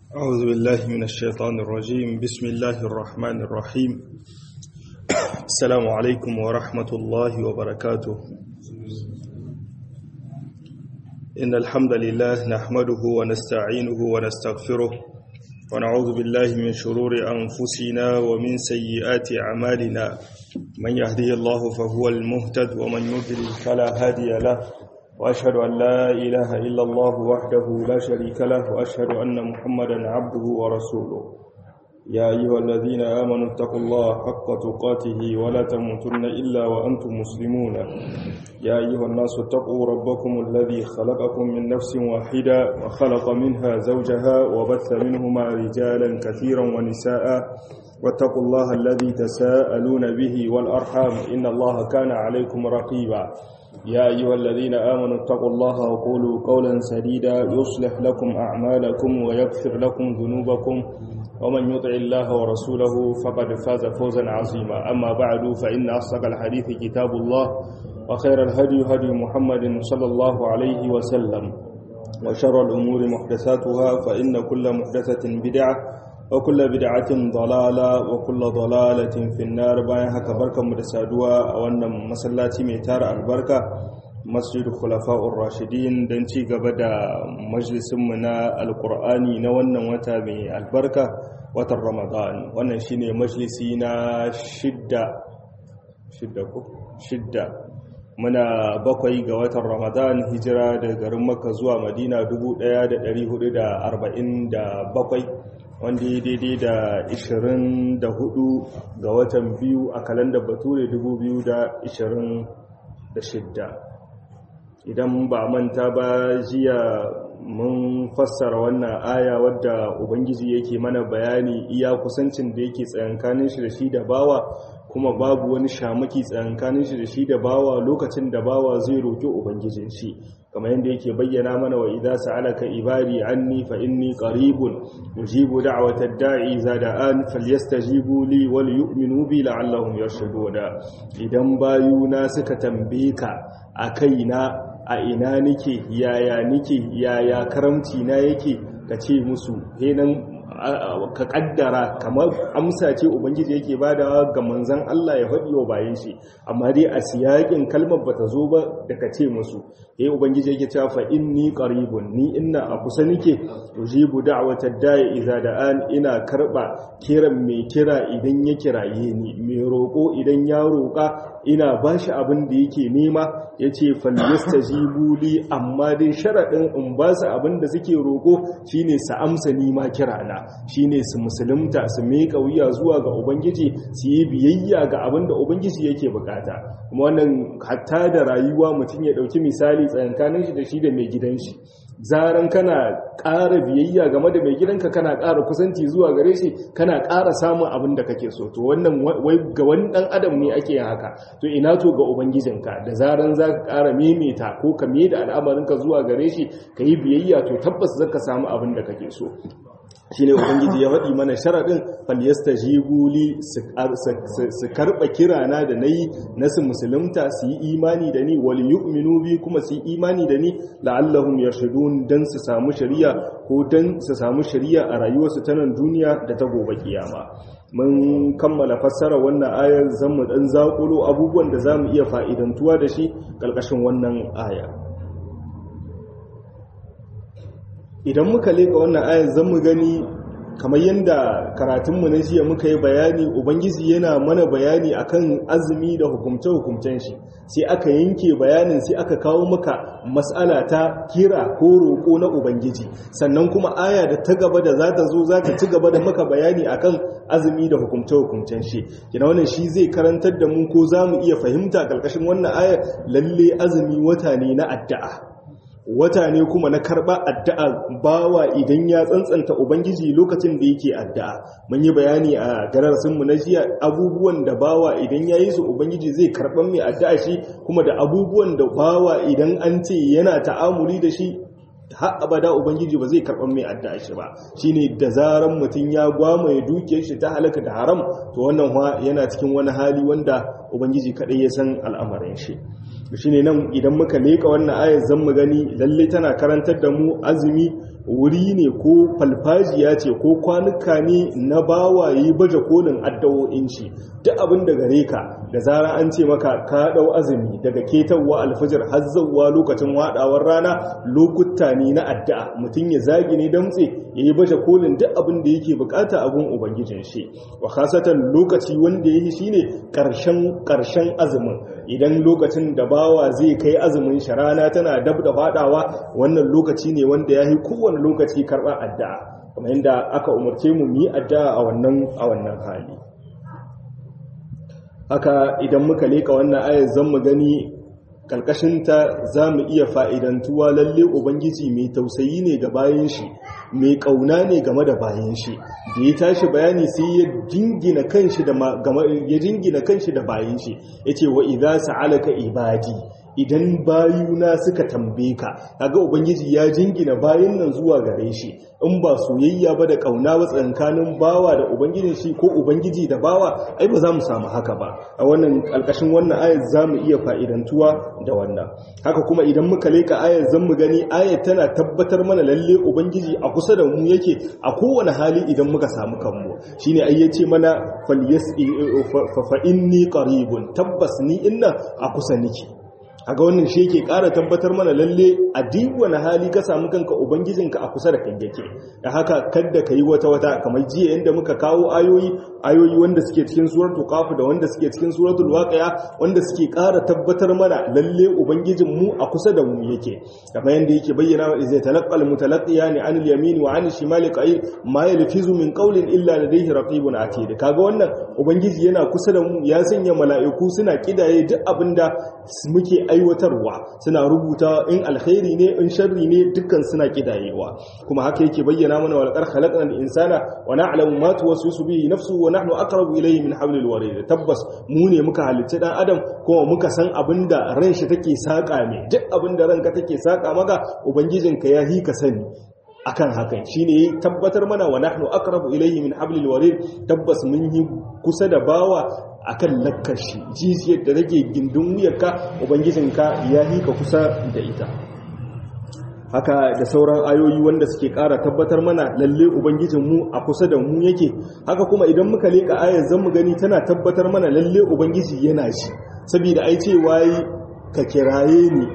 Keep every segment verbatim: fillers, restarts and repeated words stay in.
أعوذ بالله من الشيطان الرجيم. بسم الله الرحمن الرحيم. السلام عليكم ورحمة الله وبركاته. إن الحمد لله نحمده ونستعينه ونستغفره ونعوذ بالله من شرور أنفسنا ومن سيئات أعمالنا. من يهدي الله فهو المهتد ومن يضلل فلا هادي له، وأشهد أن لا إله إلا الله وحده لا شريك له، وأشهد أن محمدا عبده ورسوله. يا أيها الذين آمنوا اتقوا الله حق تقاته ولا تموتن إلا وأنتم مسلمون. يا أيها الناس اتقوا ربكم الذي خلقكم من نفس واحدة وخلق منها زوجها وبث منهما رجالا كثيرا ونساء، واتقوا الله الذي تساءلون به والأرحام إن الله كان عليكم رقيبا. يا أيها الذين آمنوا اتقوا الله وقولوا قولا سديدا يصلح لكم أعمالكم ويغفر لكم ذنوبكم، ومن يطع الله ورسوله فقد فاز فوزا عظيما. أما بعد، فإن أصدق الحديث كتاب الله، وخير الهدي هدي محمد صلى الله عليه وسلم، وشر الأمور محدثاتها، فإن كل محدثة بدعة وكل بدعة ضلالة وكل ضلالة في النار. bayan haka barkanmu da saduwa a wannan masallaci mai tara albarka, Masjid Khulafa'ur Rashidin, don ci gaba da majalisinmu na Alƙur'ani na wannan wata mai albarka, watan Ramadan. Wannan shine majalisi na shidda shidda ko shidda muna bakwai ga watan Ramadan, hijira daga garin Makka zuwa Madina dubu ɗaya da ɗari hudu da arba'in da bakwai, wanda ya daidai da ishirin da hudu ga watan biyu a kalandar Bature dubu biyu da ishirin da shidda. Idan ba manta ba, jiya mun fassara wannan aya wadda Ubangiji yake mana bayani iya kusancin da yake tsayankanin shi da shi da bawa, kuma babu wani shamaki tsayankanin shi da shi da bawa lokacin da bawa zai roƙi Ubangijin shi, kamar yadda yake bayyana mana wa idza sa'alaka ibadi anni fa inni qaribun ujibu da'watad da'i idza da'an falyastajibu li wal yu'minu bi la'allahum yarshuduna. Idan bayuna suka tambaye ka akaina, a ina nike, yaya nike, yaya karamci na yake, ka ce musu henan ka kaddara kamar amsa ce Ubangiji yake badawa ga manzon Allah ya faɗi wa bayan shi, amma dai a siyakin kalmar bata zo ba da ka ce musu. Yayin Ubangiji yake cewa fa inni qaribun, ni inna a kusa nike, ujibu da'watad da'i idza da'an, ina karba kiran mai kira idan ya kiraye ni, mai roko idan ya roka ina bashi abin da yake nema. Yace falyastajibu li, amma dai sharadin in ba su abin da suke roko shine su amsa ni ma kirana, shine su musulunta, su miƙa wuya zuwa ga Ubangiji, su yi biyayya ga abin da Ubangiji yake bukata. Kuma wannan hatta da rayuwa mutum ya ɗauki misali tsayankanin shi da shi da mai gidan shi, zaran kana ƙara biyayya game da mai gidanka, kana ƙara kusanci zuwa gare shi, kana ƙara samun abin da kake so. To wannan wai ga wani ɗan adam ne ake yin haka, to ina to ga Ubangijinka, da zaran za ka ƙara memeta ko ka me da al'amarinka zuwa gare shi, ka yi biyayya, to tabbas za ka samu abin da kake so. Shi ne Ubangiji ya faɗi mana sharaɗin falyastajibu li, su karɓa kirana da na yi na su musulunta, su yi imani da ni, wal yu'minu bi, kuma su yi imani da ni la'allahum yarshudun, dan su samu shari'a ko dan su samu shari'a a rayuwarsu ta nan duniya da ta gobe kiyama. Mun kammala fassara wannan ayar, zan mu dan zakulo abubuwan da zamu iya fa'idantuwa da shi ƙarƙashin wannan aya. Idan muka leka wannan ayar zan mu gani kamar yadda karatunmu na jiya muka yi bayani, Ubangiji yana mana bayani akan azumi da hukumce-hukumcen shi, sai aka yanke bayanin, sai aka kawo maka mas'ala ta kira ko roƙo na Ubangiji, sannan kuma aya da ta gaba da za ta zo za ta ci gaba da maka bayani akan azumi da hukumce-hukumcen shi. Kina wannan shi zai karantar da mu ko za mu iya fahimta ƙarƙashin wannan aya, lalle azumi wata ne na addu'a, wata ne kuma na karɓa addu'a bawa idan ya tsantsanta Ubangiji lokacin da yake addu'a. Mun yi bayani a darasinmu na jiya abubuwan da bawa idan ya yi su Ubangiji zai karɓan mai addu'a shi, kuma da abubuwan da bawa idan an ce yana ta'amuli da shi har abada Ubangiji ba zai karɓan mai addu'a shi ba. Shine da zaran mutum ya gwamaye dukiyar shi ta halaka da haram, to wannan yana cikin wani hali wanda Ubangiji kaɗai ya san al'amarin shi. shine nan idan muka leka wannan ayar zan mu gani lalle tana karantar da mu azumi wuri ne ko falfajiya ce ko kwanuka ne na bawaye baje kolin addu'o'in shi duk abin da gare ka da zara an ce maka ka dau azumi daga ketawa alfajir har zawwa lokacin wadawar rana lokuta ne na addu'a mutun ya zagi ne damtse yayi baje kolin duk abin da yake bukata a gun ubangijin shi wa khasatan lokaci wanda yake shine karshen karshen azumin idan lokacin da bawa zai kai azumin shi rana tana dab da fadawa wannan lokaci ne wanda yayi kowanne lokaci karba addu'a kamar yadda aka umarce mu mu yi addu'a a wannan a wannan hali haka idan muka leka wannan ayar zan mu gani kalkashinta za mu iya fa'idantuwa lalle ubangiji mai tausayi ne ga bayan shi mai kauna ne game da bayan shi da ya tashi bayani sai ya jingina kanshi da ya jingina kanshi da bayan shi yace wa idza sa'alaka ibadi idan bayuna suka tambaye ka kaga ubangiji ya jingina bayin nan zuwa gare shi in ba soyayya ba da kauna ba tsakanin bawa da ubangijin shi ko ubangiji da bawa ai ba za mu samu haka ba a wannan alkashin wannan ayat za mu iya fa'idantuwa da wannan haka kuma idan muka leka ayat zan mu gani ayat tana tabbatar mana lalle ubangiji a kusa da mu yake a kowane hali idan muka samu kanmu shine ai yace mana falyasi fa inni qaribun tabbas ni inna a kusa niki aga wannan shi yake ƙara tabbatar mana lalle a duk wani hali ka samu kanka ubangijinka a kusa da kai yake da haka kada ka yi wata wata kamar jiya yanda muka kawo ayoyi ayoyi wanda suke cikin suratul qaf da wanda suke cikin suratul waqi'a wanda suke ƙara tabbatar mana lalle ubangijin mu a kusa da mu yake kamar yanda yake bayyana wa izai talaqqal mutalaqiyani anil yamin wa anil shimali qa'id ma yalfizu min qawlin illa ladayhi raqibun atid kaga wannan ubangiji yana kusa da mu ya sanya mala'iku suna kidaye duk abinda muke aiwatarwa suna rubuta in alkhairi ne in sharri ne dukkan suna kidayewa kuma haka yake bayyana mana wal qad khalaqnal insana wa na'lamu ma tuwaswisu bihi nafsuhu wa nahnu aqrabu ilayhi min hablil warid tabbas mu ne muka halicci dan adam kuma muka san abinda ran shi take saka ne duk abinda ranka take saka maka ubangijinka ya hika sani akan hakan shine tabbatar mana wa nahnu aqrabu ilayhi min hablil warid tabbas mun yi kusa da bawa akan lakkar shi jijiyar da rage gindin wuyarka ubangijinka ya hika kusa da ita haka da sauran ayoyi wanda suke ƙara tabbatar mana lalle ubangijinmu a kusa da mu yake haka kuma idan muka leka ayar zan mu gani tana tabbatar mana lalle ubangiji yana shi saboda ai cewa ka kiraye ni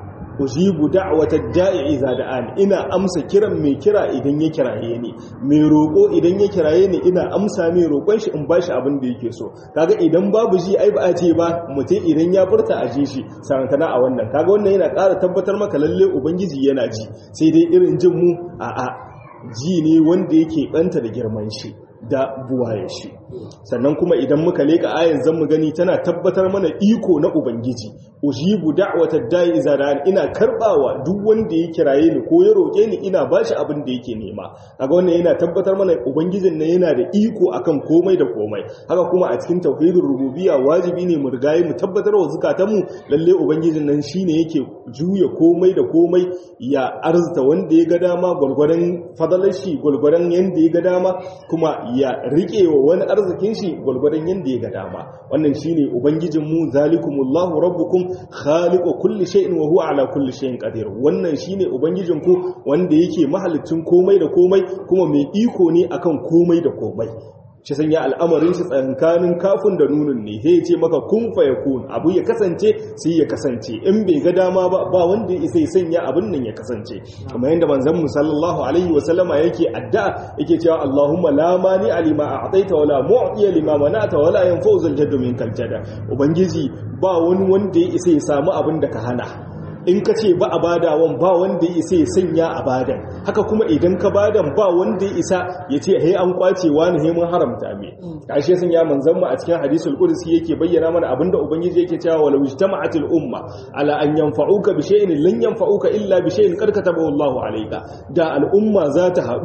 ujibu da'watad da'i idza da'ani ina amsa kiran mai kira idan ya kiraye ni mai roko idan ya kiraye ni ina amsa mai roƙon shi in bashi abin da yake so kaga idan babu ji ai ba a ce ba mutum idan ya furta a ji shi sarantana a wannan kaga wannan yana ƙara tabbatar maka lalle ubangiji yana ji sai dai irin jin mu a a ji ne wanda yake banta da girman shi da buwaye shi sannan kuma idan muka leka ayan zan mu gani tana tabbatar mana iko na ubangiji ujibu da'watad da'i idza da'an ina karbawa duk wanda ya kiraye ni ko ya roke ni ina bashi abin da yake nema kaga wannan yana tabbatar mana ubangijin nan yana da iko akan komai da komai haka kuma a cikin tauhidur rububiyya wajibi ne mu rigaye mu tabbatar wa zakatan mu lalle ubangijin nan shine yake juya komai da komai ya arzuta wanda ya ga dama gurgurdan fadalar shi gurgurdan yanda ya ga dama kuma ya rike wa wani arzikin shi gurgurdan yanda ya ga dama wannan shine ubangijin mu zalikumullahu rabbukum khaliqu kulli shay'in wa huwa ala kulli shay'in qadir wannan shine ubangijin ku wanda yake mahalicin komai da komai kuma mai iko ne akan komai da komai shi sanya al'amarin shi tsankanin kafin da nunun ne sai ya ce maka kun fa yakun abu ya kasance sai ya kasance in bai ga dama ba ba wanda ya isa ya sanya abin nan ya kasance kamar yadda manzon mu sallallahu alaihi wa sallama yake addu'a yake cewa Allahumma la mani alima a'taita wala mu'tiya lima mana'ta wala yanfa'u zal jaddu minkal jada ubangiji ba wani wanda ya isa ya samu abin da ka hana in ka ce ba a badawan ba wanda ya isa ya sanya a badan haka kuma idan ka badan ba wanda ya isa ya ce hey an kwace wani he mun haramta me kashe sun ya manzon mu a cikin hadisul qudsi yake bayyana mana abinda ubangiji yake cewa walau ijtama'atil umma ala an yanfa'uka bi shay'in lan yanfa'uka illa bi shay'in qad katabahu Allahu alayka da al'umma za ta hadu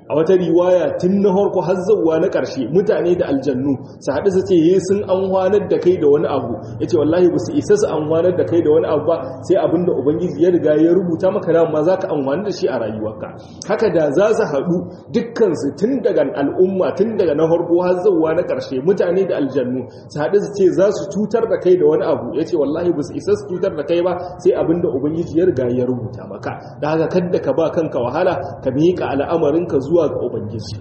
a wata riwaya tun na harko har zawwa na ƙarshe mutane da aljannu su haɗu su ce yi sun amfanar da kai da wani abu ya ce wallahi ba su isa su amfanar da kai da wani abu ba sai abinda ubangiji ya riga ya rubuta maka da ma za ka amfani da shi a rayuwarka. Haka da za su haɗu dukkansu tun daga al'umma tun daga na harko har zawwa na ƙarshe mutane da aljannu su haɗu su ce za su cutar da kai da wani abu ya ce wallahi ba su isa su cutar da kai ba sai abinda ubangiji ya riga ya rubuta maka. Da haka kadda ka ba kanka wahala ka miƙa al'amarinka zuwa zuwa ga ubangiji.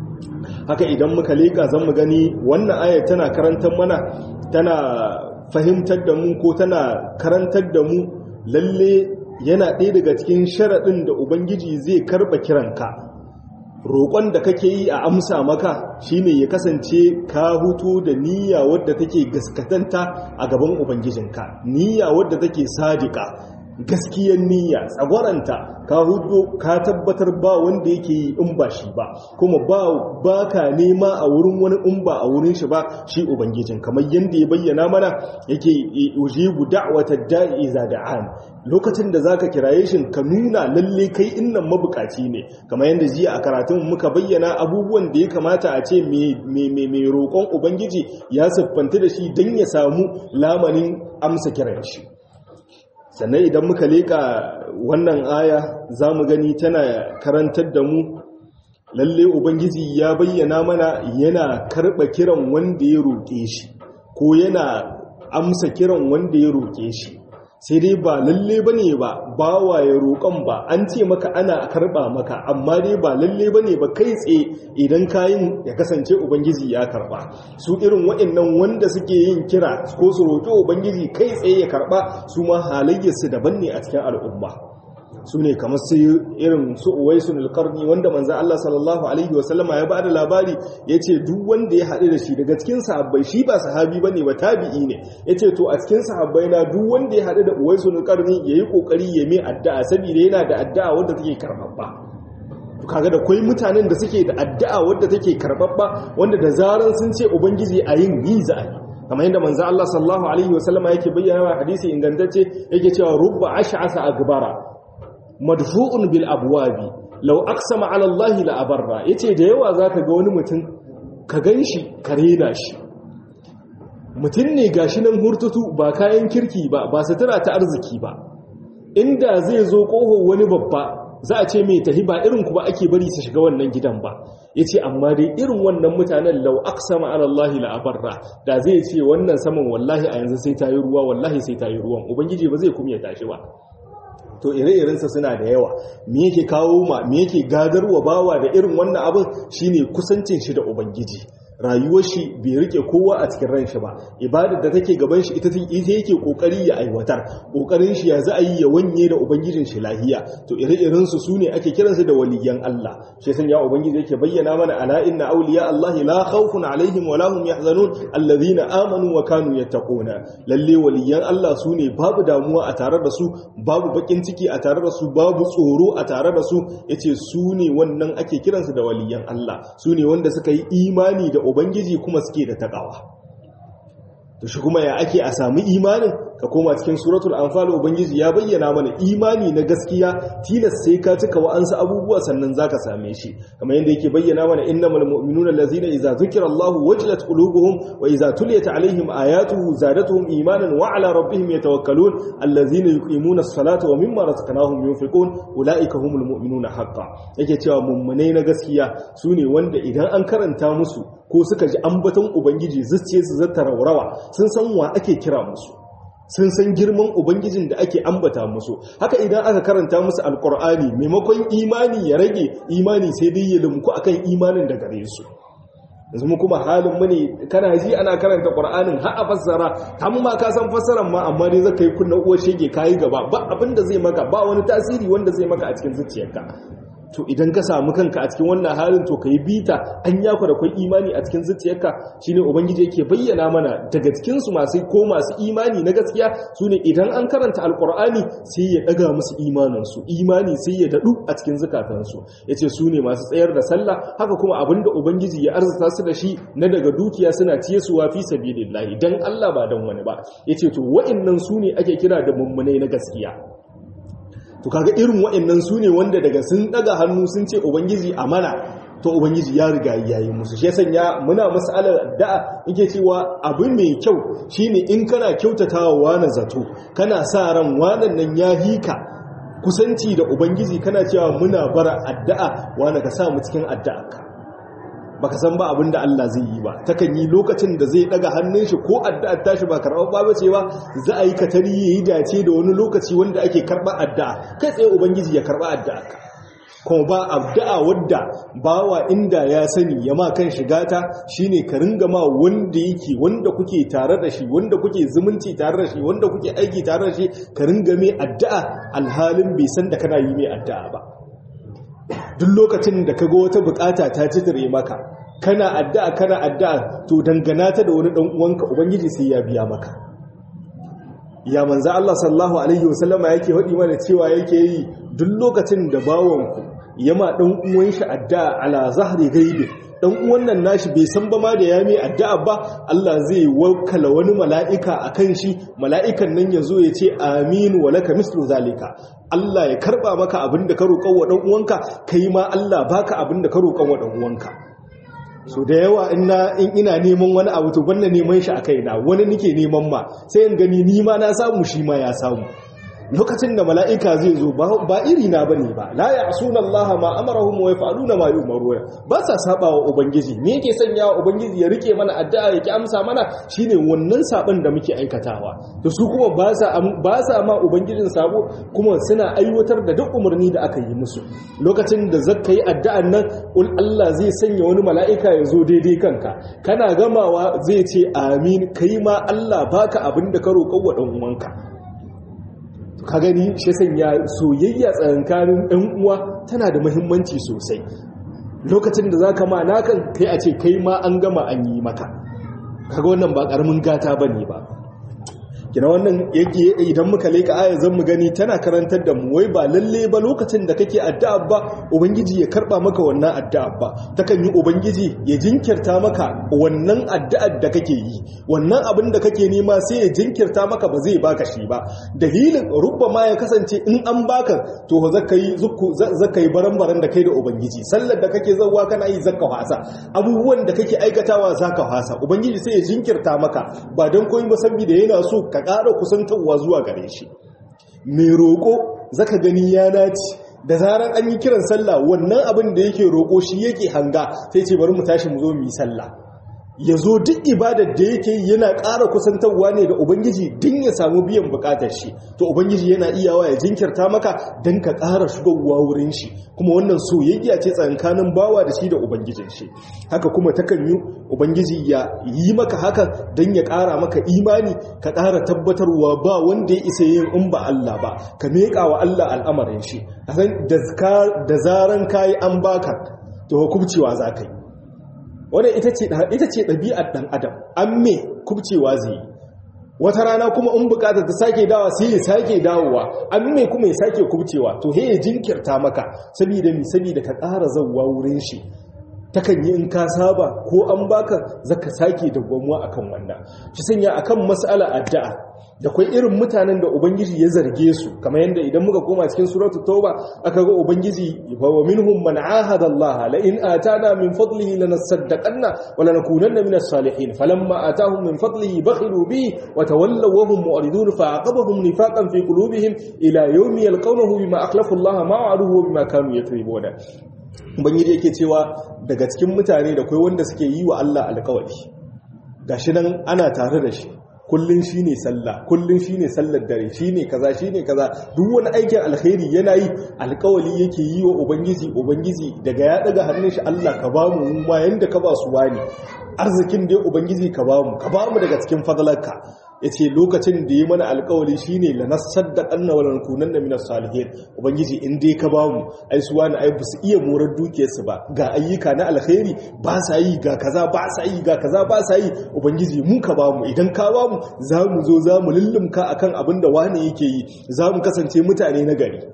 Haka idan muka leka zan mu gani wannan ayar tana karantar mana tana fahimtar da mu ko tana karantar da mu lalle yana ɗaya daga cikin sharaɗin da ubangiji zai karɓa kiranka. Roƙon da kake yi a amsa maka shine ya kasance ka hutu da niyya wadda take gaskatanta a gaban ubangijinka, niyya wadda take sadiqa, gaskiyar niyya tsagwaranta ka hudu ka tabbatar ba wanda yake yi in ba shi ba, kuma ba baka nema a wurin wani in ba a wurin shi ba shi ubangijin, kamar yanda ya bayyana mana yake ujibu da'watad da'i idza da'an. Lokacin da zaka kiraye shi ka nuna lalle kai innan mabukaci ne, kamar yanda jiya a karatun muka bayyana abubuwan da ya kamata a ce me me me roƙon ubangiji ya siffanta da shi dan ya samu lamanin amsa kiran shi. Sannan idan muka leƙa wannan aya za mu gani tana karantar da mu lalle ubangiji ya bayyana mana yana karɓa kiran wanda ya roƙe shi ko yana amsa kiran wanda ya roƙe shi, sai dai ba lalle ba ne ba bawa ya roƙon ba, an ce maka ana karɓa maka amma dai ba lalle ba ne ba kai tsaye idan kayin ya kasance ubangiji ya karɓa. Su irin waɗannan wanda suke yin kira ko su roƙi ubangiji kai tsaye ya karɓa su ma halayyarsu daban ne a cikin al'umma. Su ne kamar su irin su Uwaisul Qarni wanda manzon Allah sallallahu alaihi wasallama ya bada labari yace duk wanda ya haɗu da shi daga cikin sahabbai, shi ba sahabi bane ba tabi'i ne, yace to a cikin sahabbai na duk wanda ya haɗu da Uwaisul Qarni yayi kokari ya mai addu'a saboda yana da addu'a wadda take karbabba. To kaga da kai mutanen da suke da addu'a wadda take karbabba wanda da zaran sun ce ubangiji a yin yi za a yi, kamar yadda manzon Allah sallallahu alaihi wasallama yake bayyana hadisi ingantacce yake cewa rubba ash'asa agbara madfu'un bil abwabi law aqsama ala Allah la abarra. Yace da yawa zaka ga wani mutum ka ganshi ka rena shi, mutum ne gashi nan hurtutu ba kayan kirki ba ba sutura ta arziki ba, inda zai zo kohon wani babba za a ce mai tahi ba irin ku ba ake bari su shiga wannan gidan ba. Yace amma dai irin wannan mutanen law aqsama ala Allah la abarra, da zai ce wannan saman wallahi a yanzu sai ta yi ruwa, wallahi sai ta yi ruwan, ubangiji ba zai kumya tashi ba. To ire-irensa suna da yawa. Me yake kawo ma me yake gadarwa bawa da irin wannan abin shine kusancin shi da ubangiji. Rayuwar shi bai rike kowa a cikin ran shi ba, ibadar da take gaban shi ita ita yake kokari ya aiwatar, kokarin shi ya za a yi ya wanye da ubangijin shi lahiya. To ire-iren su sune ake kiransu da waliyan Allah. Shi san ya ubangiji yake bayyana mana ala inna awliya Allah la khawfun alaihim wa lahum yahzanun alladhina amanu wa kanu yattaquna. Lalle waliyan Allah sune babu damuwa a tare da su, babu bakin ciki a tare da su, babu tsoro a tare da su. Yace sune wannan ake kiransu da waliyan Allah, sune wanda suka yi imani da ubangiji kuma suke da takawa. To shi kuma ya ake a samu imanin? Ka koma cikin suratul anfal, ubangiji ya bayyana mana imani na gaskiya tilas sai ka cika wa'ansu abubuwa sannan zaka same shi, kamar yadda yake bayyana mana innamal mu'minuna allazina idza zukira Allahu wajilat qulubuhum wa idza tuliyat alaihim ayatuhu zadatuhum imanan wa ala rabbihim yatawakkalun allazina yuqimuna as-salata wa mimma razaqnahum yunfiqun ulaika humul mu'minuna haqqan. Yake cewa mummunai na gaskiya sune wanda idan an karanta musu ko suka ji ambaton ubangiji zuciyarsu zata raurawa, sun san wa ake kira musu, sun san girman ubangijin da ake ambata musu. Haka idan aka karanta musu alkur'ani maimakon imani ya rage, imani sai dai ya lumku akan imanin da gare su. yanzu mu kuma halin mu ne, kana ji ana karanta qur'anin har a fassara, amma ka san fassaran ma amma dai zaka yi kunna uwar shege kai gaba, ba abinda zai maka, ba wani tasiri wanda zai maka a cikin zuciyarka. To idan ka samu kanka a cikin wannan halin, to kai bita an yaku da kai imani a cikin zuciyarka. Shine ubangiji yake bayyana mana daga cikin su masu ko masu imani na gaskiya sune idan an karanta alqur'ani sai ya daga musu imanin su, imani sai ya dadu a cikin zakatan su. Yace sune masu tsayar da sallah, haka kuma abinda ubangiji ya arzuta su da shi na daga dukiya suna ciye su wa fi sabilillah dan Allah ba dan wani ba. Yace to wa'annan sune ake kira da mummunai na gaskiya. to kaga irin waɗannan su ne wanda daga sun daga hannu sun ce ubangiji amana to ubangiji ya riga yayi musu. Shi sanya muna mas'alar addu'a yake cewa abu mai kyau shine in kana kyautatawa wani zato kana sa ran wannan nan ya hika kusanci da ubangiji kana cewa muna bara addu'a wani ka sa mu cikin addu'arka. Baka san ba abin da Allah zai yi ba, takan yi lokacin da zai daga hannun shi ko addu'ar tashi ba karɓar ba bace ba, za a yi katari yayi dace da wani lokaci wanda ake karɓar addu'a kai tsaye ubangiji ya karɓa addu'a ka. Kuma ba addu'a wadda bawa inda ya sani ya ma kan shiga ta shine ka ringa ma wanda yake wanda kuke tare da shi, wanda kuke zumunci tare da shi, wanda kuke aiki tare da shi, ka ringa mai addu'a alhalin bai san da kana yi mai addu'a ba. Duk lokacin da ka ga wata bukata ta citire maka kana addu'a kana addu'a to dangana ta da wani dan uwanka ubangiji sai ya biya maka. Ya manzo Allah sallallahu alaihi wasallama yake hadi mana cewa yake yi duk lokacin da bawanku yama dan uwan shi addu'a ala zahri gaibi, dan uwan nan nashi bai san ba ma da ya mai addu'a ba, Allah zai wakala wani mala'ika akan shi, mala'ikan nan yazo ya ce amin wa laka mislu zalika. Allah ya karba maka abinda ka roƙa wa dan uwanka, kai ma Allah baka abinda ka roƙa wa dan uwanka. So da yawa ina in ina neman wani abu to banna neman shi a kaina, wani nike neman ma sai in gani ni ma na samu shi ma ya samu. Lokacin da mala'ika zai zo ba iri na bane ba, la ya'suna Allah ma amarahum wa yaf'aluna ma yu'maruna, ba sa saba wa ubangiji. Me yake sanya wa ubangiji ya rike mana addu'a yake amsa mana shine wannan saban da muke aikatawa. To su kuma ba sa ba sa ma ubangijin sabo, kuma suna aiwatar da duk umarni da aka yi musu. Lokacin da zakka yi addu'an nan ul Allah zai sanya wani mala'ika ya zo daidai kanka, kana gamawa zai ce amin, kai ma Allah baka abin da ka roƙa wa dan uwanka. Ka gani shi sanya soyayya tsakankanin ɗan uwa tana da muhimmanci sosai. Lokacin da zaka ma nakan kai a ce kai ma an gama an yi maka, kaga wannan ba karamin gata bane ba. Kina wannan yake idan muka leka aya zan mu gani tana karantar da mu wai ba lalle ba lokacin da kake addu'a ba ubangiji ya karba maka wannan addu'a ba, takan yi ubangiji ya jinkirta maka wannan addu'ar da kake yi, wannan abin da kake nema sai ya jinkirta maka ba zai baka shi ba. Dalilin rubbama ya kasance in an baka to zaka yi zukku zaka yi baran-baran da kai da ubangiji, sallar da kake zawwa kana yi zakka hasa, abubuwan da kake aikatawa zaka hasa, ubangiji sai ya jinkirta maka ba dan koyi ba saboda yana so ka ƙara kusantarwa zuwa gare shi. Mai roƙo zaka gani ya dace da zarar an yi kiran sallah wannan abin da yake roƙo shi yake hanga sai ce bari mu tashi mu zo mu yi sallah. Ya zo duk ibadar da yake yana ƙara kusantarwa ne da ubangiji din ya samu biyan buƙatar shi, to ubangiji yana iyawa ya jinkirta maka don ka ƙara shigowa wurin shi, kuma wannan soyayya ce tsakanin bawa da shi da ubangijin shi. Haka kuma takan yi ubangiji ya yi maka haka don ya ƙara maka imani, ka ƙara tabbatarwa ba wanda ya isa yin in ba Allah ba, ka meƙa wa Allah al'amarin shi. Da zaran kayi an baka to hukumcewa za ka yi. Wannan ita ce ɗabi'ar ɗan adam, an me kubcewa zai yi. Wata rana kuma in bukatar ta sake dawa sai ya sake dawowa, an me kuma ya sake kubcewa, to he ya jinkirta maka saboda mi saboda ka ƙara zauwa wurin shi. Takan yi in ka saba ko an baka zaka sake dawwamuwa akan wannan. Shi sanya akan mas'ala addu'a da kai irin mutanen da ubangiji ya zarge su, kamar yanda idan muka koma cikin suratul tauba aka ga ubangiji wa minhum man ahada Allah la in atana min fadlihi lanasaddaqanna wa lanakunanna minas salihin falamma atahum min fadlihi bakhilu bi wa tawallaw wa hum mu'ridun fa'aqabahum nifaqan fi qulubihim ila yawmi yalqawnahu bima akhlafu Allah ma wa'aduhu wa bima kanu yakribuna. Ubangiji yake cewa daga cikin mutane da kai wanda suke yi wa Allah alƙawari, gashi nan ana tare da shi kullun shine sallah, kullun shine sallar dare, shine kaza shine kaza, duk wani aikin alkhairi yana yi, alƙawari yake yi wa ubangiji ubangiji daga ya daga hannun shi Allah ka bamu mu ma yanda ka ba su wani arzikin da ubangiji ka bamu ka bamu daga cikin fadlarka. Yace lokacin da yi mana alƙawari shine lanasaddaqanna wa lanakunanna minas salihin, ubangiji in dai ka bamu ai su wani ai su iya morar dukiyarsu ba, ga ayyuka na alkhairi ba sa yi, ga kaza ba sa yi, ga kaza ba sa yi, ubangiji mu ka bamu, idan ka bamu zamu zo zamu lullumka akan abin da wani yake yi, zamu kasance mutane na gari.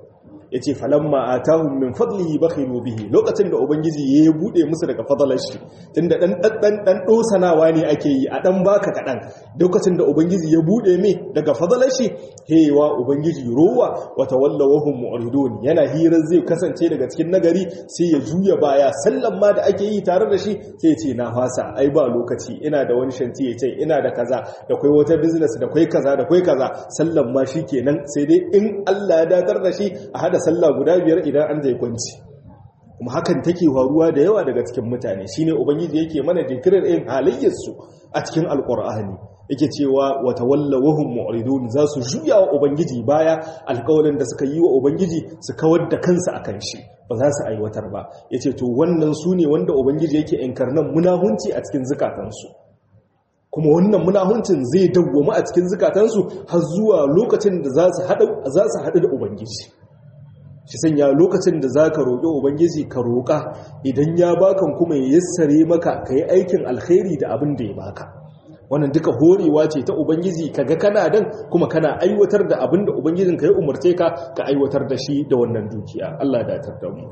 yace falamma atahum min fadlihi bakhilu bihi lokacin da ubangiji ya bude musu daga fadalar shi tunda dan dan dan dosanawa ne ake yi a dan baka kadan lokacin da ubangiji ya bude mai daga fadalar shi hewa ubangiji rowa wa tawallawhum mu'ridun yana hirar zai kasance daga cikin nagari sai ya juya baya sallan ma da ake yi tare da shi sai ya ce na fasa ai ba lokaci ina da wani shanti ya ce ina da kaza da kai wata business da kai kaza da kai kaza sallan ma shikenan sai dai in Allah ya datar da shi a hada sallah guda biyar idan an zai kwanci kuma hakan take faruwa da yawa daga cikin mutane shine ubangiji yake mana dikirar ɗin halayyar su a cikin alqur'ani yake cewa wata wallawahum mu'ridun za su juya wa ubangiji baya alƙawarin da suka yi wa ubangiji su kawar da kansa akan shi ba za su aiwatar ba yace to wannan su ne wanda ubangiji yake inkarnan munahunci a cikin zukatansu kuma wannan munahuncin zai dawwama a cikin zukatansu har zuwa lokacin da za su haɗu za su haɗu da ubangiji shi sanya lokacin da za ka roƙi ubangiji ka roƙa idan ya bakan kuma ya yassare maka ka yi aikin alkhairi da abin da ya baka wannan duka horewa ce ta ubangiji kaga kana dan kuma kana aiwatar da abin da ubangijin ka ya umarce ka ka aiwatar da shi da wannan dukiya Allah ya datar da mu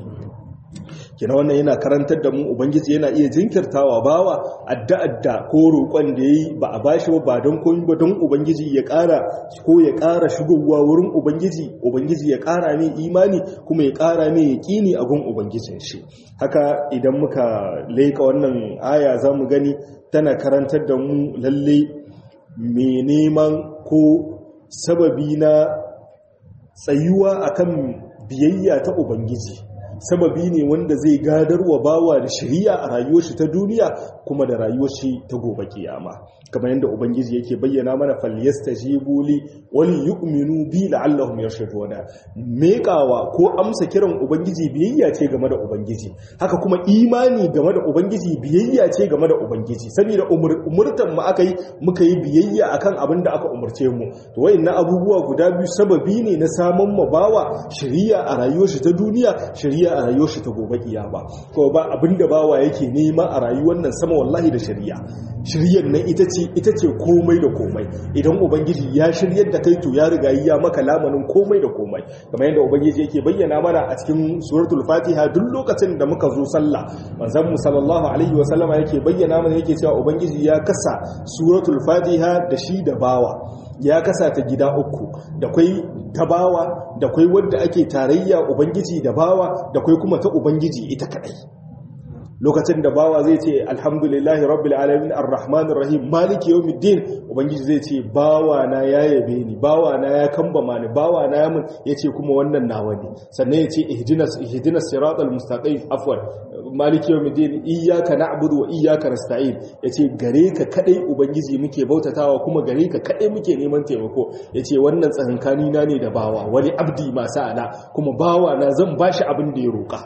kina wannan yana karantar da mu ubangiji yana iya jinkirtawa bawa addu'ar da ko roƙon da yayi ba a bashi ba don komai ba don ubangiji ya ƙara ko ya ƙara shigowa wurin ubangiji ubangiji ya ƙara mai imani kuma ya ƙara mai yaƙini a gun ubangijin shi haka idan muka leƙa wannan aya zamu gani tana karantar da mu lalle me neman ko sababi na tsayuwa akan biyayya ta ubangiji sababi ne wanda zai gadarwa bawa da shari'a a rayuwar shi ta duniya kuma da rayuwar shi ta gobe kiyama kamar yadda ubangiji yake bayyana mana falyastajibu li wal yu'minu bi la'allahum yarshuduna mekawa ko amsa kiran ubangiji biyayya ce game da ubangiji haka kuma imani game da ubangiji biyayya ce game da ubangiji saboda umurtan mu aka yi muka yi biyayya akan abin da aka umurce mu to wayannan abubuwa guda biyu sababi ne na samun mabawa shari'a a rayuwar shi ta duniya shari'a a rayuwar shi ta gobe kiyama ko ba abinda bawa yake nema a rayuwar nan sama wallahi da shari'a shari'ar nan ita ce ita ce komai da komai idan ubangiji ya shiryar da kai to ya riga ya maka lamanin komai da komai kamar yadda ubangiji yake bayyana mana a cikin suratul fatiha duk lokacin da muka zo sallah manzon mu sallallahu alaihi wa sallama yake bayyana mana yake cewa ubangiji ya kasa suratul fatiha da shi da bawa ya kasa ta gida uku da kwai ta bawa da kwai wadda ake tarayya ubangiji da bawa da kwai kuma ta ubangiji ita kadai lokacin da bawa zai ce alhamdulillahi rabbil alamin arrahmanir rahim maliki yawmiddin ubangiji zai ce bawa na ya yabe ni bawa na ya kambama ni bawa na ya mun yace kuma wannan nawa ne sannan yace ihdinas ihdinas siratal mustaqim afwan maliki yawmiddin iyyaka na'budu wa iyyaka nasta'in yace gare ka kadai ubangiji muke bautatawa kuma gare ka kadai muke neman taimako yace wannan tsahankani na ne da bawa wani abdi masa'ala kuma bawa na zan bashi abin da ya roka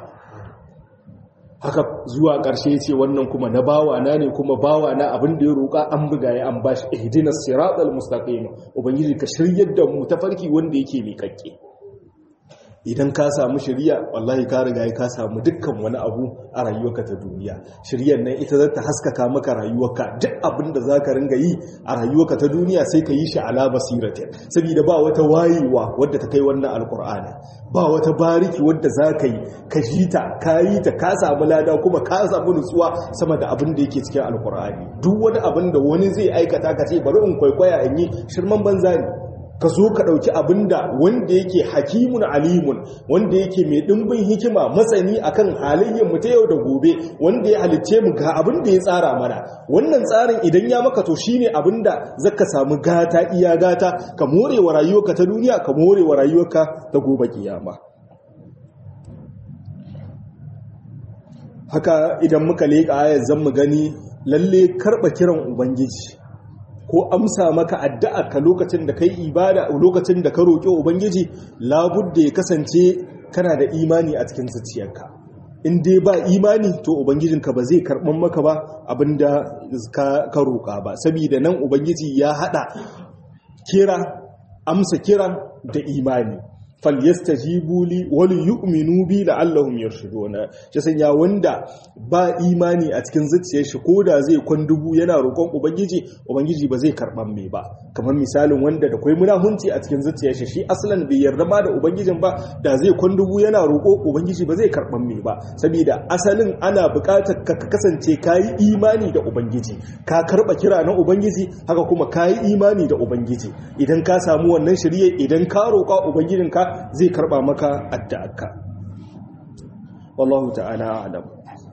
haka zuwa ƙarshe ce wannan kuma na bawa na ne kuma bawa na abin da ya roƙa an buga ya an bashi ihdinas siratal mustaqim ubangiji ka shiryar da mu tafarki wanda yake miƙaƙƙe idan ka samu shiriya wallahi ka riga ka samu dukkan wani abu a rayuwarka ta duniya shiriyar nan ita za ta haskaka maka rayuwarka duk abin da za ka ringa yi a rayuwarka ta duniya sai ka yi shi ala basiratin saboda ba wata wayewa wadda ta kai wannan alkur'ani ba wata bariki wadda za ka yi ka ji ta ka yi ta ka samu lada kuma ka samu nutsuwa sama da abin da yake cikin alkur'ani duk wani abin da wani zai aikata ka ce bari in kwaikwaya in yi shirman banza ne ka zo ka ɗauki abinda wanda yake hakimun alimun wanda yake mai ɗimbin hikima matsani akan halayyar mu ta yau da gobe wanda ya halicce mu ga abinda ya tsara mana wannan tsarin idan ya maka to shine abinda zaka samu gata iya gata ka more wa rayuwarka ta duniya ka more wa rayuwarka ta gobe kiyama haka idan muka leƙa ayar zan mu gani lalle karɓa kiran ubangiji ko amsa maka addu'a ka lokacin da kai ibada lokacin da ka roƙi ubangiji labudda ya kasance kana da imani a cikin zuciyarka in dai ba imani to ubangijinka ba zai karɓan maka ba abinda ka ka roƙa ba saboda nan ubangiji ya hada kira amsa kira da imani falyastajibu li wal yu'minu bi la'allahum yarshuduna shi sanya wanda ba imani a cikin zuciyar shi koda zai kwandubu yana roƙon ubangiji ubangiji ba zai karban mai ba kamar misalin wanda da kai munahunci a cikin zuciyar shi shi aslan bai yarda ma da ubangijin ba da zai kwandubu yana roƙo ubangiji ba zai karban mai ba saboda asalin ana buƙatar ka kasance kai imani da ubangiji ka karba kira na ubangiji haka kuma kai imani da ubangiji idan ka samu wannan shari'a idan ka roƙa ubangijinka zai karba maka addu'arka wallahu ta'ala a'lam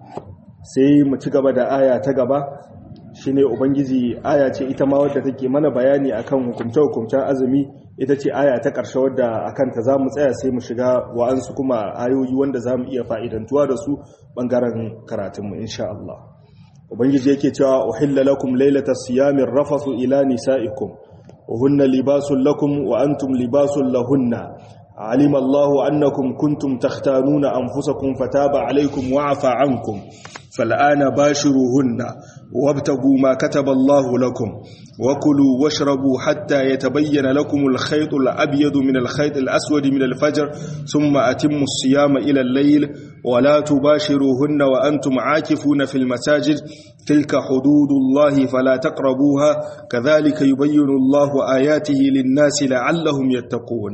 sai mu ci gaba da aya ta gaba shine ubangiji aya ce ita ma wadda take mana bayani akan hukumce-hukumcen azumi ita ce aya ta ƙarshe wadda akan ta zamu tsaya sai mu shiga wa'ansu kuma ayoyi wanda zamu iya fa'idantuwa da su bangaren karatunmu insha Allah ubangiji yake cewa uhilla lakum laylatas siyamir rafathu ila nisaikum wa hunna libasul lakum wa antum libasul lahunna علم الله أنكم كنتم تختانون أنفسكم فتاب عليكم وعفى عنكم فالآن باشروهن وابتغوا ما كتب الله لكم وكلوا واشربوا حتى يتبين لكم الخيط الأبيض من الخيط الأسود من الفجر ثم أتموا الصيام إلى الليل ولا تباشروهن وأنتم عاكفون في المساجد تلك حدود الله فلا تقربوها كذلك يبين الله آياته للناس لعلهم يتقون.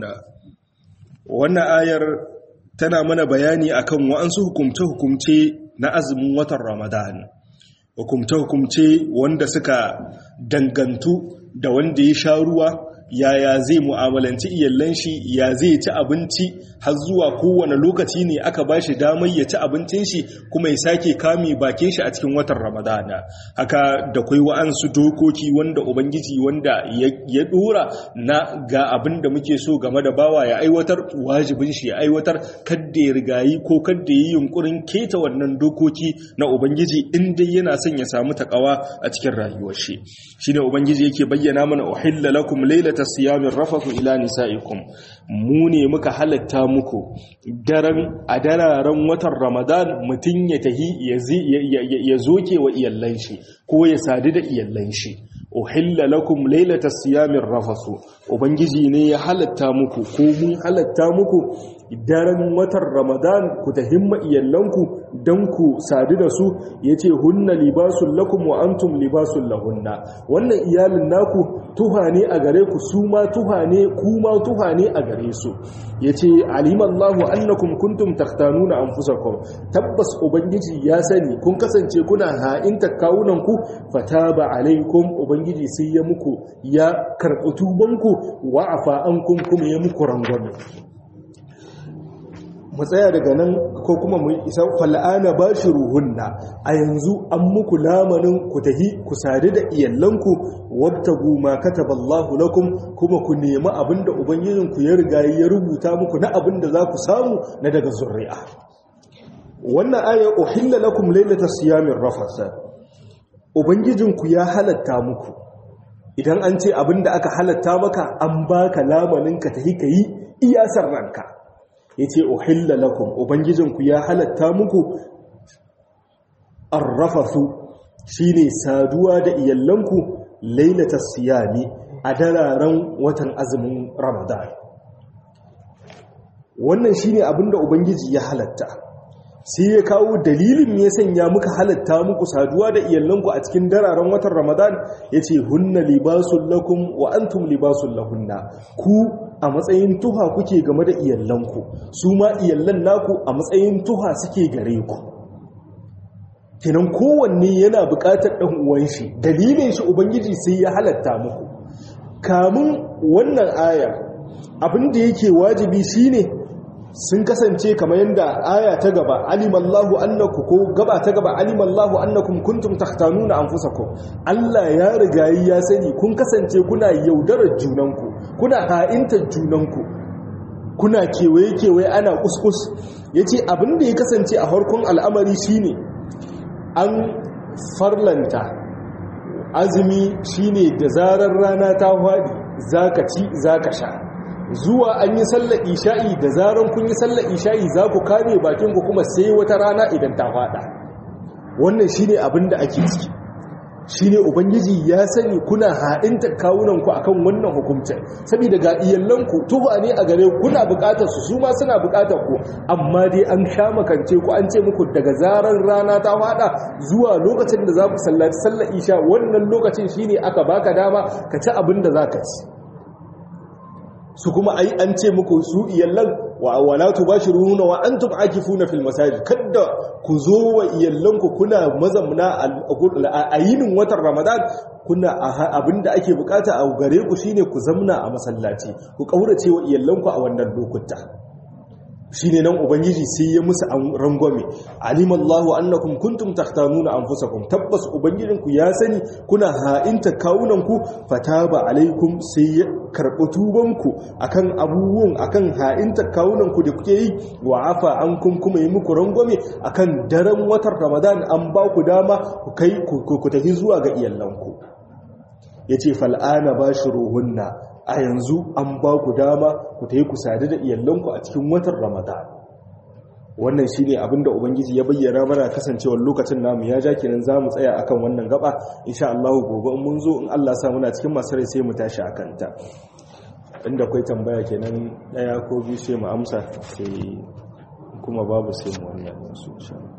wannan ayar tana mana bayani akan wa'ansu hukumce-hukumce na azumin watan Ramadan hukumce-hukumce wanda suka dangantu da wanda ya sha ruwa yaya zai mu'amalanci iyallan shi ya zai ci abinci har zuwa kowane lokaci ne aka bashi damar ya ci abincin shi kuma ya sake kame bakin shi a cikin watan Ramadana haka da kai wa'ansu dokoki wanda ubangiji wanda ya dora na ga abin da muke so game da bawa ya aiwatar wajibin shi ya aiwatar kadda ya rigayi ko kadda yi yunkurin keta wannan dokoki na ubangiji inda yana son ya samu takawa a cikin rayuwar shi shine ubangiji yake bayyana mana uhilla lakum laylata siyamin rafathu ila nisaikum mu ne muka halatta muku daren a dararen watan Ramadan mutun ya tahi ya zoke wa iyallan shi ko ya sadu da iyallan shi uhilla lakum laylata siyamin rafathu ubangiji ne ya halatta muku ko mun halatta muku daren watan Ramadan ku tahimma iyallanku dan ku sadu da su yace hunna libasul lakum wa antum libasul lahunna wannan iyalin naku tuha ne a gare ku su ma tuha ne ku ma tuha ne a gare su yace alimallahu annakum kuntum takhtanuna anfusakum tabbas ubangiji ya sani kun kasance kuna ha'inta kawunan ku fataba alaikum ubangiji sai ya muku ya karɓi tubanku wa afa ankum kuma ya muku rangwame mu tsaya daga nan ko kuma mu isa fal'ana bashiruhunna a yanzu an muku lamanin ku tahi ku sadu da iyallanku wabtagu ma kataballahu lakum kuma ku nemi abinda ubangijinku ya riga ya rubuta muku na abinda za ku samu na daga zuri'a wannan aya uhilla lakum laylatas siyamir rafasa ubangijinku ya halatta muku idan an ce abinda aka halatta maka an baka lamanin ka tahi kai iyasar ranka yace uhilla lakum ubangijinku ya halatta muku arrafathu shine saduwa da iyallanku lailatas siyami a dararen watan azumin Ramadan wannan shine abinda ubangiji ya halatta sai ya kawo dalilin me ya sanya muka halatta muku saduwa da iyallanku a cikin dararen watan Ramadan yace hunna libasul lakum wa antum libasul lahunna ku a matsayin tuha kuke game da iyallanku su ma iyallan naku a matsayin tuha suke gare ku kenan kowanne yana buƙatar ɗan uwan shi dalilin shi ubangiji sai ya halatta muku kamun wannan ayar abin da yake wajibi shine sun kasance kamar yadda aya ta gaba alimallahu annakum ko gaba ta gaba alimallahu annakum kuntum takhtanuna anfusakum Allah ya riga ya sani kun kasance kuna yaudarar junanku kuna ha'intar junanku kuna kewaye kewaye ana kuskus yace abin da ya kasance a harkon al'amari shine an farlanta azumi shine da zarar rana ta fadi zaka ci zaka sha zuwa an yi sallar isha'i da zaran kun yi sallar isha'i za ku kame bakin ku kuma sai wata rana idan ta fada wannan shine abin da ake ciki shine ubangiji ya sani kuna ha'inta kawunan ku akan wannan hukuncin saboda ga iyallan ku tuba ne a gare ku kuna bukatar su su ma suna bukatar ku amma dai an sha makance ku an ce muku daga zaran rana ta fada zuwa lokacin da za ku sallaci sallar isha wannan lokacin shine aka baka dama ka ci abin da zaka ci su kuma ai an ce muku su iyallan wa wala tubashiruna wa antum akifuna fil masajid kada ku zo wa iyallanku kuna mazamna a yinin watan Ramadan kuna abinda ake bukata a gare ku shine ku zamna a masallaci ku kaurace wa iyallanku a wannan lokuta shine nan ubangiji sai ya musu rangwame alimallahu annakum kuntum takhtanuna anfusakum tabbas ubangijinku ya sani kuna ha'inta kawunanku fataba alaikum sai ya karɓi tubanku akan abubuwan akan ha'inta kawunanku da kuke yi wa afa ankum kuma yi muku rangwame akan daren watan Ramadan an ba ku dama ku kai ku tafi zuwa ga iyalanku yace fal'ana bashiruhunna a yanzu an ba ku dama ku ta yi ku sadu da iyalanku a cikin watan Ramadan wannan shine abinda ubangiji ya bayyana mana kasancewar lokacin namu ya ja kenan zamu tsaya akan wannan gaba insha Allah gobe in mun zo in Allah sa muna cikin masu rai sai mu tashi akan ta inda akwai tambaya kenan daya ko biyu sai mu amsa sai kuma babu sai mu wannan su insha Allah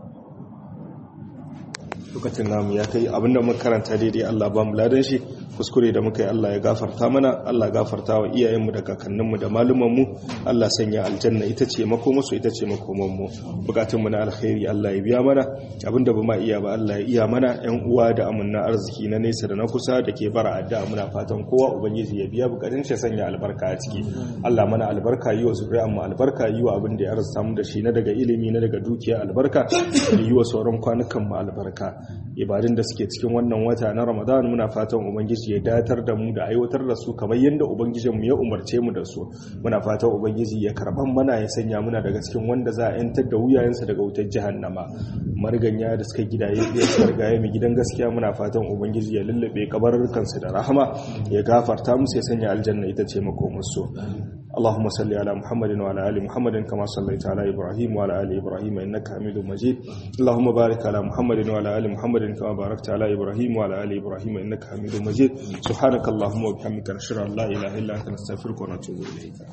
lokacin namu ya kai abinda muka karanta daidai Allah ba mu ladan shi kuskure da muka yi Allah ya gafarta mana Allah gafarta wa iyayenmu da kakanninmu da malumanmu Allah sanya aljanna ita ce makomarsu ita ce makomanmu bukatunmu na alkhairi Allah ya biya mana abinda ba ma iya ba Allah ya iya mana yan uwa da amanna arziki na nesa da na kusa da ke bara addu'a muna fatan kowa ubangiji ya biya bukatun shi sanya albarka a ciki Allah mana albarka yi wa zuriyar mu albarka yi wa abin da ya arzuta mu da shi na daga ilimi na daga dukiya albarka yi wa sauran kwanukan mu albarka ibadun da suke cikin wannan wata na Ramadan muna fatan ubangiji ya datar da mu da aiwatar da su kamar yadda ubangijinmu ya umarce mu da su muna fatan ubangiji ya karban mana ya sanya muna daga cikin wanda za a yantar da wuyayensa daga wutar jahannama marganya da suka gidaye da suka rigaye mu gidan gaskiya muna fatan ubangiji ya lullube kabarurkan su da rahama ya gafarta musu ya sanya aljanna ita ce makomarsu اللهم صل على محمد وعلى ال محمد كما صليت على ابراهيم وعلى ال ابراهيم انك حميد مجيد اللهم بارك على محمد وعلى ال محمد كما باركت على ابراهيم وعلى ال ابراهيم انك حميد مجيد سبحانك اللهم وبحمدك نشهد ان لا اله الا انت نستغفرك ونتوب اليك